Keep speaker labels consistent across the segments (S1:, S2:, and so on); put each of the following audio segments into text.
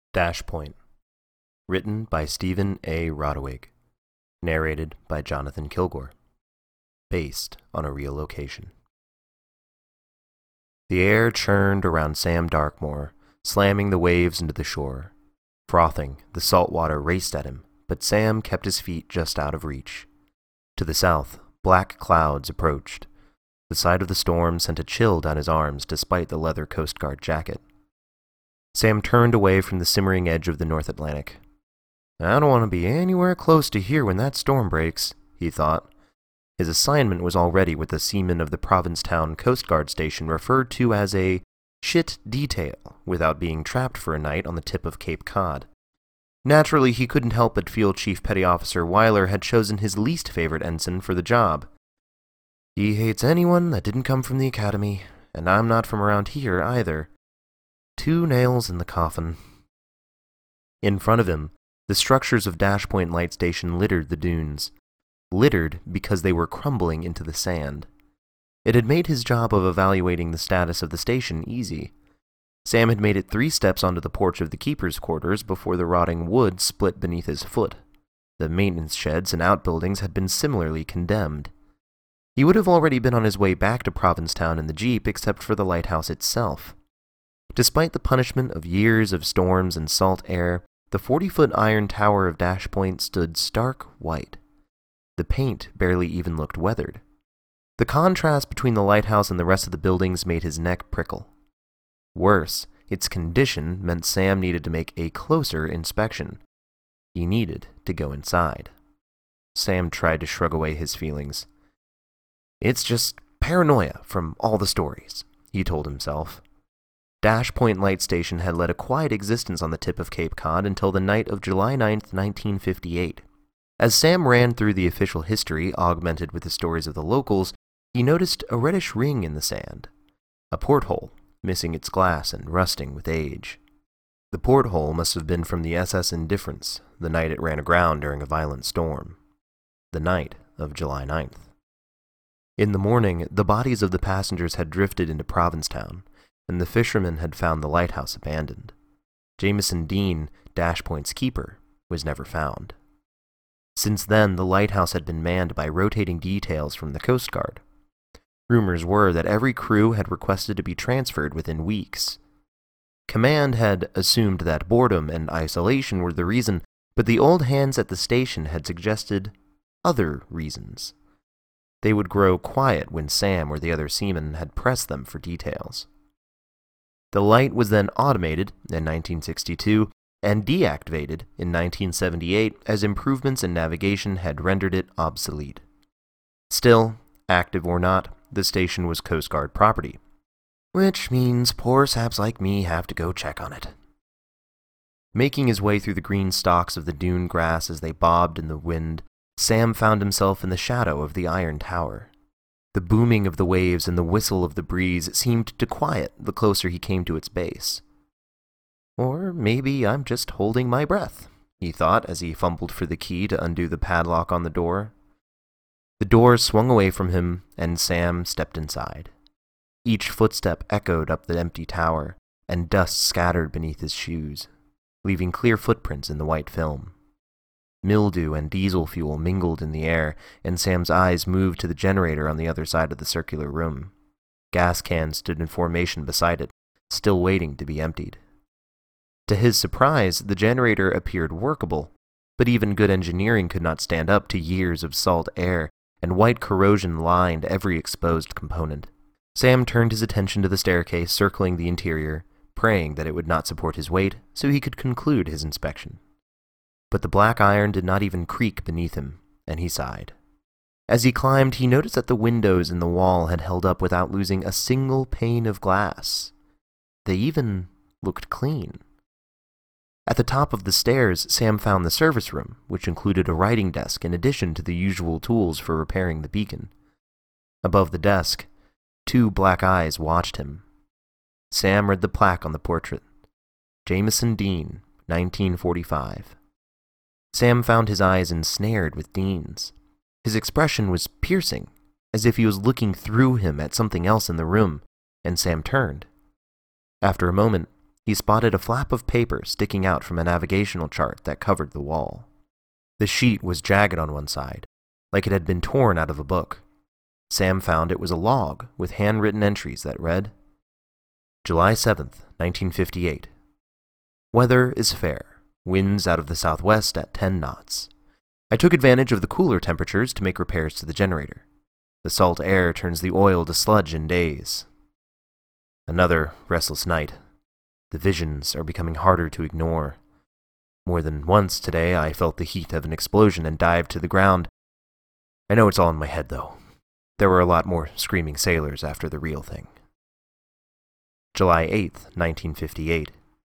S1: Dashpoint. Written by Stephen A. Rodewig. Narrated by Jonathan Kilgore. Based on a real location. The air churned around Sam Darkmoor, slamming the waves into the shore. Frothing, the salt water raced at him, but Sam kept his feet just out of reach. To the south, black clouds approached. The sight of the storm sent a chill down his arms despite the leather Coast Guard jacket. Sam turned away from the simmering edge of the North Atlantic. I don't want to be anywhere close to here when that storm breaks, he thought. His assignment was already with the seamen of the Provincetown Coast Guard station referred to as a shit detail without being trapped for a night on the tip of Cape Cod. Naturally, he couldn't help but feel Chief Petty Officer Weiler had chosen his least favorite ensign for the job. He hates anyone that didn't come from the academy, and I'm not from around here either. 2 nails in the coffin. In front of him, the structures of Dashpoint Light Station littered the dunes. Littered because they were crumbling into the sand. It had made his job of evaluating the status of the station easy. Sam had made it 3 steps onto the porch of the keeper's quarters before the rotting wood split beneath his foot. The maintenance sheds and outbuildings had been similarly condemned. He would have already been on his way back to Provincetown in the Jeep except for the lighthouse itself. Despite the punishment of years of storms and salt air, the 40-foot iron tower of Dashpoint stood stark white. The paint barely even looked weathered. The contrast between the lighthouse and the rest of the buildings made his neck prickle. Worse, its condition meant Sam needed to make a closer inspection. He needed to go inside. Sam tried to shrug away his feelings. It's just paranoia from all the stories, he told himself. Dashpoint Light Station had led a quiet existence on the tip of Cape Cod until the night of July 9th, 1958. As Sam ran through the official history, augmented with the stories of the locals, he noticed a reddish ring in the sand. A porthole, missing its glass and rusting with age. The porthole must have been from the SS Indifference, the night it ran aground during a violent storm. The night of July 9th. In the morning, the bodies of the passengers had drifted into Provincetown, and the fishermen had found the lighthouse abandoned. Jameson Dean, Dashpoint's keeper, was never found. Since then, the lighthouse had been manned by rotating details from the Coast Guard. Rumors were that every crew had requested to be transferred within weeks. Command had assumed that boredom and isolation were the reason, but the old hands at the station had suggested other reasons. They would grow quiet when Sam or the other seamen had pressed them for details. The light was then automated in 1962 and deactivated in 1978 as improvements in navigation had rendered it obsolete. Still, active or not, the station was Coast Guard property, which means poor saps like me have to go check on it. Making his way through the green stalks of the dune grass as they bobbed in the wind, Sam found himself in the shadow of the iron tower. The booming of the waves and the whistle of the breeze seemed to quiet the closer he came to its base. Or maybe I'm just holding my breath, he thought as he fumbled for the key to undo the padlock on the door. The door swung away from him, and Sam stepped inside. Each footstep echoed up the empty tower, and dust scattered beneath his shoes, leaving clear footprints in the white film. Mildew and diesel fuel mingled in the air, and Sam's eyes moved to the generator on the other side of the circular room. Gas cans stood in formation beside it, still waiting to be emptied. To his surprise, the generator appeared workable, but even good engineering could not stand up to years of salt air, and white corrosion lined every exposed component. Sam turned his attention to the staircase circling the interior, praying that it would not support his weight so he could conclude his inspection. But the black iron did not even creak beneath him, and he sighed. As he climbed, he noticed that the windows in the wall had held up without losing a single pane of glass. They even looked clean. At the top of the stairs, Sam found the service room, which included a writing desk in addition to the usual tools for repairing the beacon. Above the desk, 2 black eyes watched him. Sam read the plaque on the portrait. Jameson Dean, 1945. Sam found his eyes ensnared with Dean's. His expression was piercing, as if he was looking through him at something else in the room, and Sam turned. After a moment, he spotted a flap of paper sticking out from a navigational chart that covered the wall. The sheet was jagged on one side, like it had been torn out of a book. Sam found it was a log with handwritten entries that read, July 7th, 1958. Weather is fair. Winds out of the southwest at 10 knots. I took advantage of the cooler temperatures to make repairs to the generator. The salt air turns the oil to sludge in days. Another restless night. The visions are becoming harder to ignore. More than once today I felt the heat of an explosion and dived to the ground. I know it's all in my head, though. There were a lot more screaming sailors after the real thing. July 8th, 1958.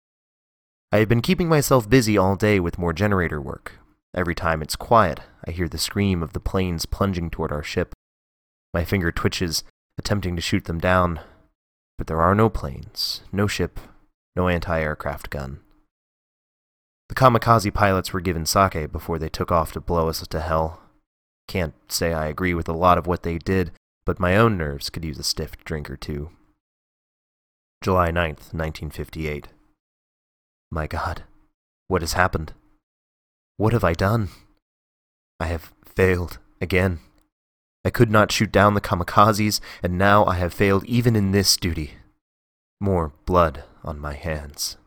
S1: I have been keeping myself busy all day with more generator work. Every time it's quiet, I hear the scream of the planes plunging toward our ship. My finger twitches, attempting to shoot them down. But there are no planes, no ship, no anti-aircraft gun. The kamikaze pilots were given sake before they took off to blow us to hell. Can't say I agree with a lot of what they did, but my own nerves could use a stiff drink or two. July 9th, 1958. My God, what has happened? What have I done? I have failed again. I could not shoot down the kamikazes, and now I have failed even in this duty. More blood on my hands.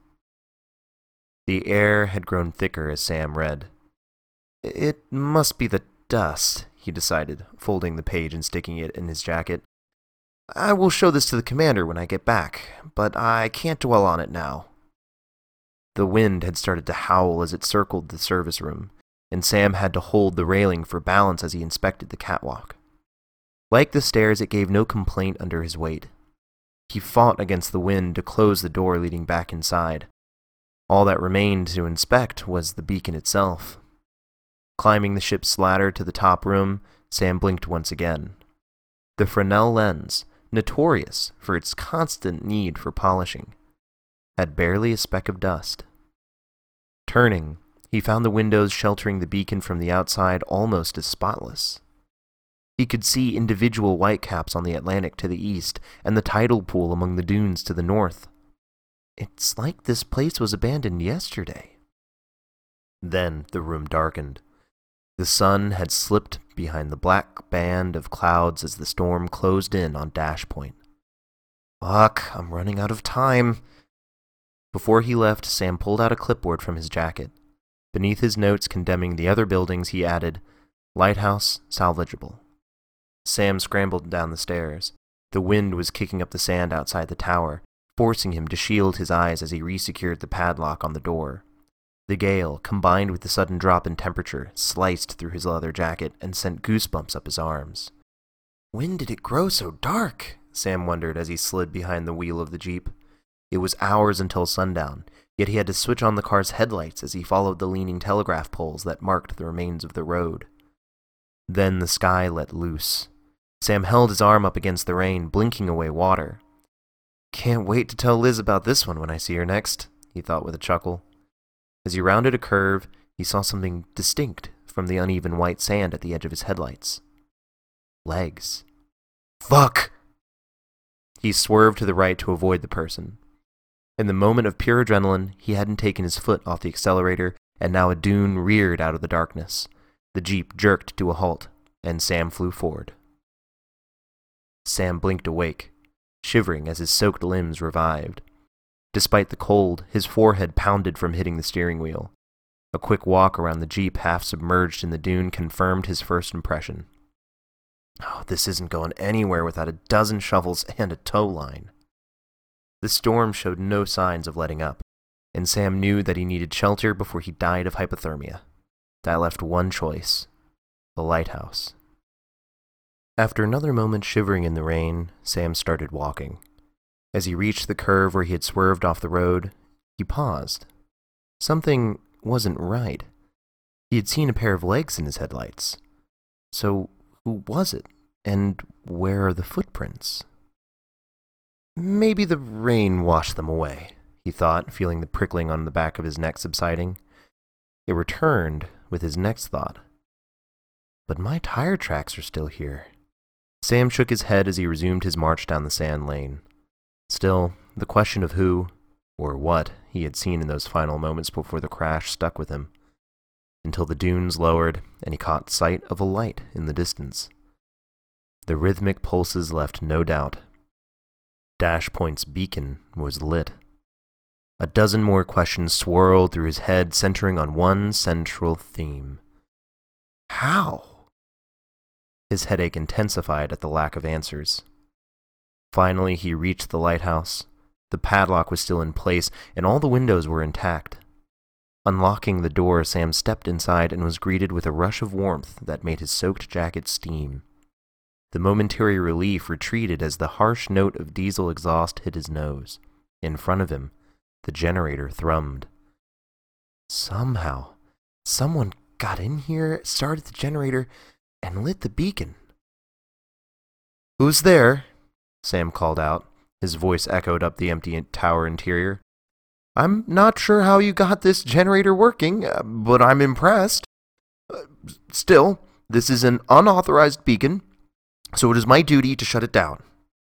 S1: The air had grown thicker as Sam read. It must be the dust, he decided, folding the page and sticking it in his jacket. I will show this to the commander when I get back, but I can't dwell on it now. The wind had started to howl as it circled the service room, and Sam had to hold the railing for balance as he inspected the catwalk. Like the stairs, it gave no complaint under his weight. He fought against the wind to close the door leading back inside. All that remained to inspect was the beacon itself. Climbing the ship's ladder to the top room, Sam blinked once again. The Fresnel lens, notorious for its constant need for polishing, had barely a speck of dust. Turning, he found the windows sheltering the beacon from the outside almost as spotless. He could see individual whitecaps on the Atlantic to the east and the tidal pool among the dunes to the north. It's like this place was abandoned yesterday. Then the room darkened. The sun had slipped behind the black band of clouds as the storm closed in on Dash Point. Fuck, I'm running out of time. Before he left, Sam pulled out a clipboard from his jacket. Beneath his notes condemning the other buildings, he added, Lighthouse salvageable. Sam scrambled down the stairs. The wind was kicking up the sand outside the tower, forcing him to shield his eyes as he resecured the padlock on the door. The gale, combined with the sudden drop in temperature, sliced through his leather jacket and sent goosebumps up his arms. When did it grow so dark? Sam wondered as he slid behind the wheel of the Jeep. It was hours until sundown, yet he had to switch on the car's headlights as he followed the leaning telegraph poles that marked the remains of the road. Then the sky let loose. Sam held his arm up against the rain, blinking away water. Can't wait to tell Liz about this one when I see her next, he thought with a chuckle. As he rounded a curve, he saw something distinct from the uneven white sand at the edge of his headlights. Legs. Fuck! He swerved to the right to avoid the person. In the moment of pure adrenaline, he hadn't taken his foot off the accelerator, and now a dune reared out of the darkness. The Jeep jerked to a halt, and Sam flew forward. Sam blinked awake, shivering as his soaked limbs revived. Despite the cold, his forehead pounded from hitting the steering wheel. A quick walk around the Jeep half submerged in the dune confirmed his first impression. Oh, this isn't going anywhere without a dozen shovels and a tow line. The storm showed no signs of letting up, and Sam knew that he needed shelter before he died of hypothermia. That left one choice: the lighthouse. After another moment shivering in the rain, Sam started walking. As he reached the curve where he had swerved off the road, he paused. Something wasn't right. He had seen a pair of legs in his headlights. So who was it? And where are the footprints? Maybe the rain washed them away, he thought, feeling the prickling on the back of his neck subsiding. It returned with his next thought. But my tire tracks are still here. Sam shook his head as he resumed his march down the sand lane. Still, the question of who or what he had seen in those final moments before the crash stuck with him, until the dunes lowered and he caught sight of a light in the distance. The rhythmic pulses left no doubt. Dash Point's beacon was lit. A dozen more questions swirled through his head, centering on one central theme. How? His headache intensified at the lack of answers. Finally, he reached the lighthouse. The padlock was still in place, and all the windows were intact. Unlocking the door, Sam stepped inside and was greeted with a rush of warmth that made his soaked jacket steam. The momentary relief retreated as the harsh note of diesel exhaust hit his nose. In front of him, the generator thrummed. Somehow, someone got in here, started the generator, and lit the beacon. "Who's there?" Sam called out. His voice echoed up the empty tower interior. "I'm not sure how you got this generator working, but I'm impressed. Still, this is an unauthorized beacon, so it is my duty to shut it down."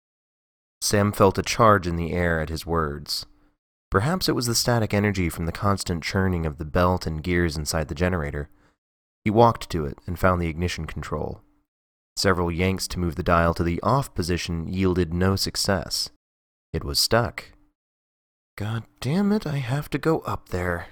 S1: Sam felt a charge in the air at his words. Perhaps it was the static energy from the constant churning of the belt and gears inside the generator. He walked to it and found the ignition control. Several yanks to move the dial to the off position yielded no success. It was stuck. God damn it, I have to go up there.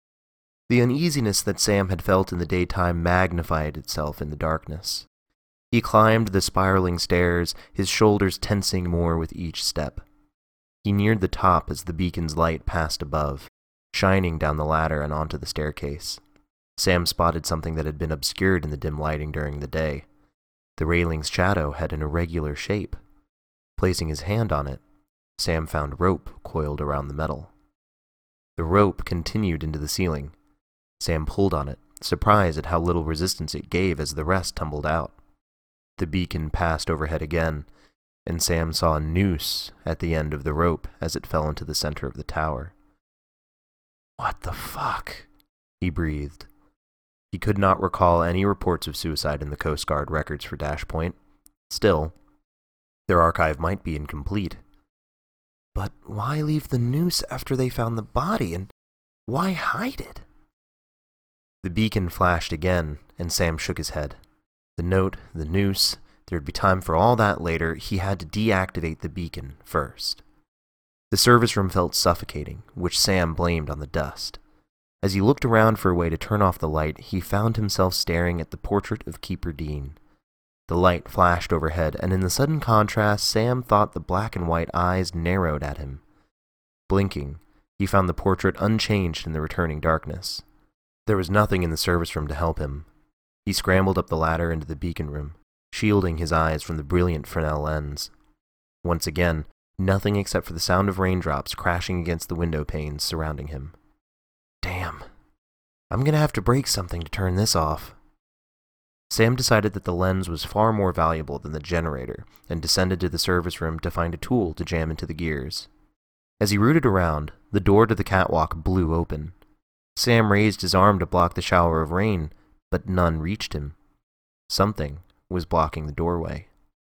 S1: The uneasiness that Sam had felt in the daytime magnified itself in the darkness. He climbed the spiraling stairs, his shoulders tensing more with each step. He neared the top as the beacon's light passed above, shining down the ladder and onto the staircase. Sam spotted something that had been obscured in the dim lighting during the day. The railing's shadow had an irregular shape. Placing his hand on it, Sam found rope coiled around the metal. The rope continued into the ceiling. Sam pulled on it, surprised at how little resistance it gave as the rest tumbled out. The beacon passed overhead again, and Sam saw a noose at the end of the rope as it fell into the center of the tower. "What the fuck?" he breathed. He could not recall any reports of suicide in the Coast Guard records for Dash Point. Still, their archive might be incomplete. But why leave the noose after they found the body, and why hide it? The beacon flashed again, and Sam shook his head. The note, the noose, there'd be time for all that later. He had to deactivate the beacon first. The service room felt suffocating, which Sam blamed on the dust. As he looked around for a way to turn off the light, he found himself staring at the portrait of Keeper Dean. The light flashed overhead, and in the sudden contrast, Sam thought the black and white eyes narrowed at him. Blinking, he found the portrait unchanged in the returning darkness. There was nothing in the service room to help him. He scrambled up the ladder into the beacon room, shielding his eyes from the brilliant Fresnel lens. Once again, nothing except for the sound of raindrops crashing against the window panes surrounding him. Damn. I'm gonna have to break something to turn this off. Sam decided that the lens was far more valuable than the generator, and descended to the service room to find a tool to jam into the gears. As he rooted around, the door to the catwalk blew open. Sam raised his arm to block the shower of rain, but none reached him. Something was blocking the doorway.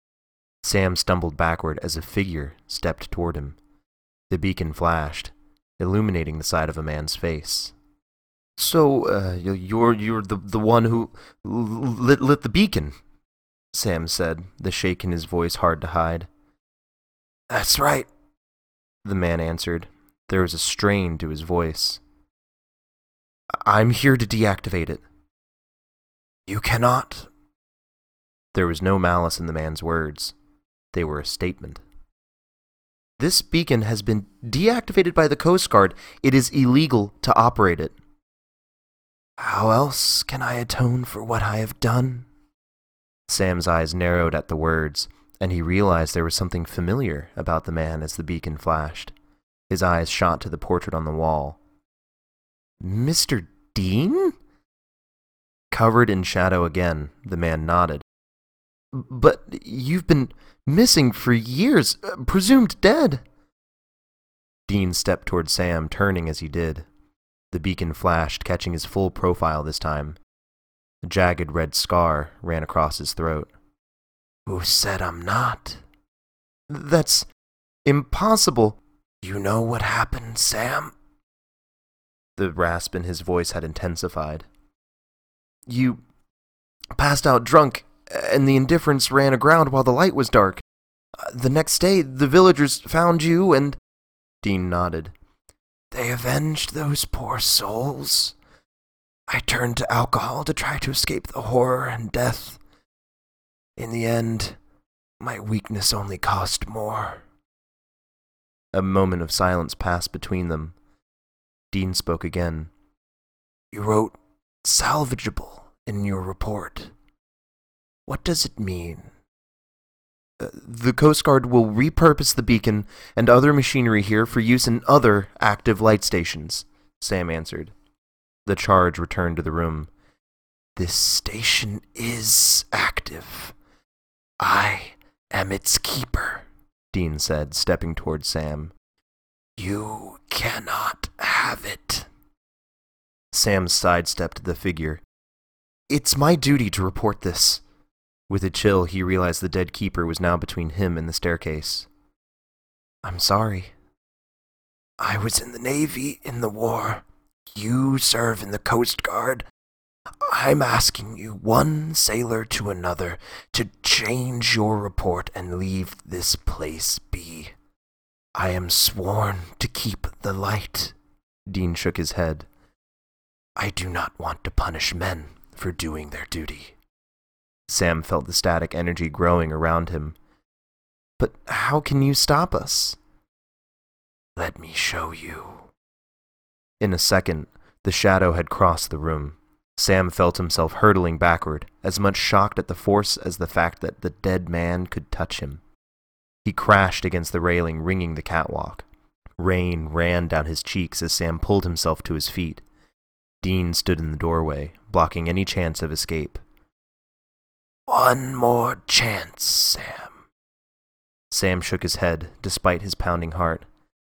S1: Sam stumbled backward as a figure stepped toward him. The beacon flashed, illuminating the side of a man's face. "So, you're the one who lit the beacon," Sam said, the shake in his voice hard to hide. "That's right," the man answered. There was a strain to his voice. "I'm here to deactivate it." "You cannot." There was no malice in the man's words. They were a statement. "This beacon has been deactivated by the Coast Guard. It is illegal to operate it." "How else can I atone for what I have done?" Sam's eyes narrowed at the words, and he realized there was something familiar about the man as the beacon flashed. His eyes shot to the portrait on the wall. "Mr. Dean?" Covered in shadow again, the man nodded. "But you've been missing for years, presumed dead." Dean stepped toward Sam, turning as he did. The beacon flashed, catching his full profile this time. A jagged red scar ran across his throat. "Who said I'm not?" "That's impossible." You know what happened, Sam? The rasp in his voice had intensified. You passed out drunk, and the indifference ran aground while the light was dark. The next day, the villagers found you and... Dean nodded. They avenged those poor souls. I turned to alcohol to try to escape the horror and death. In the end, my weakness only caused more. A moment of silence passed between them. Dean spoke again. You wrote salvageable in your report. What does it mean? The Coast Guard will repurpose the beacon and other machinery here for use in other active light stations, Sam answered. The charge returned to the room. This station is active. I am its keeper, Dean said, stepping toward Sam. You cannot have it. Sam sidestepped the figure. It's my duty to report this. With a chill, he realized the dead keeper was now between him and the staircase. I'm sorry. I was in the Navy in the war. You serve in the Coast Guard. I'm asking you, one sailor to another, to change your report and leave this place be. I am sworn to keep the light. Dean shook his head. I do not want to punish men for doing their duty. Sam felt the static energy growing around him. But how can you stop us? Let me show you. In a second, the shadow had crossed the room. Sam felt himself hurtling backward, as much shocked at the force as the fact that the dead man could touch him. He crashed against the railing, ringing the catwalk. Rain ran down his cheeks as Sam pulled himself to his feet. Dean stood in the doorway, blocking any chance of escape. One more chance, Sam. Sam shook his head, despite his pounding heart.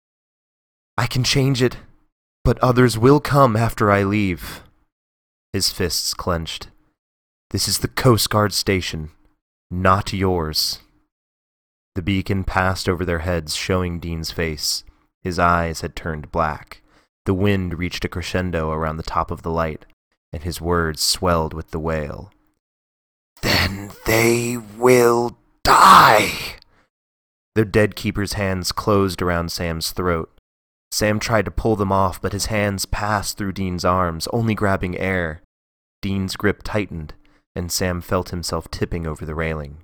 S1: I can change it, but others will come after I leave. His fists clenched. This is the Coast Guard station, not yours. The beacon passed over their heads, showing Dean's face. His eyes had turned black. The wind reached a crescendo around the top of the light, and his words swelled with the wail. Then they will die! The dead keeper's hands closed around Sam's throat. Sam tried to pull them off, but his hands passed through Dean's arms, only grabbing air. Dean's grip tightened, and Sam felt himself tipping over the railing.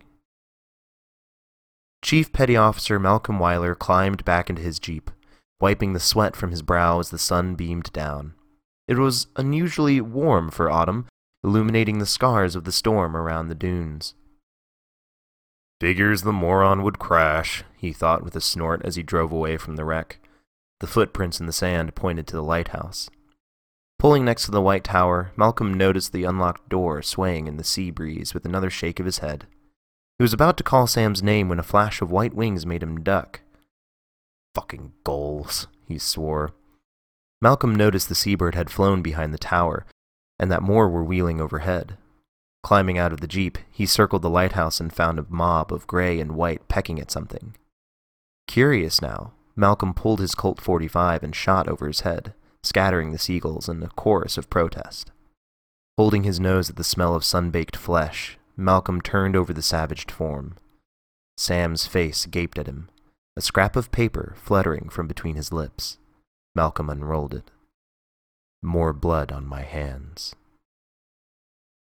S1: Chief Petty Officer Malcolm Weiler climbed back into his jeep, wiping the sweat from his brow as the sun beamed down. It was unusually warm for autumn, illuminating the scars of the storm around the dunes. Figures the moron would crash, he thought with a snort as he drove away from the wreck. The footprints in the sand pointed to the lighthouse. Pulling next to the white tower, Malcolm noticed the unlocked door swaying in the sea breeze with another shake of his head. He was about to call Sam's name when a flash of white wings made him duck. Fucking gulls, he swore. Malcolm noticed the seabird had flown behind the tower, and that more were wheeling overhead. Climbing out of the jeep, he circled the lighthouse and found a mob of gray and white pecking at something. Curious now, Malcolm pulled his Colt 45 and shot over his head, scattering the seagulls in a chorus of protest. Holding his nose at the smell of sun-baked flesh, Malcolm turned over the savaged form. Sam's face gaped at him, a scrap of paper fluttering from between his lips. Malcolm unrolled it. More blood on my hands.